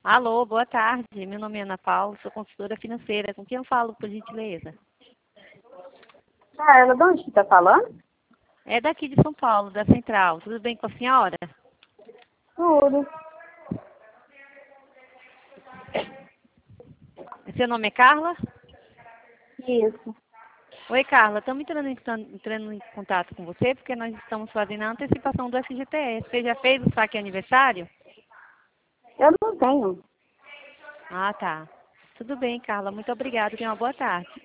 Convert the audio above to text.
Alô, boa tarde. Meu nome é Ana Paula, sou consultora financeira. Com quem eu falo, por gentileza? Ah, ela de onde que tá falando? É daqui de São Paulo, da Central. Tudo bem com a senhora? Tudo. Seu nome é Carla? Isso. Oi, Carla. Estamos entrando em contato com você porque nós estamos fazendo a antecipação do FGTS. Você já fez o saque aniversário? Eu não tenho. Ah, tá. Tudo bem, Carla. Muito obrigada. Tenha uma boa tarde.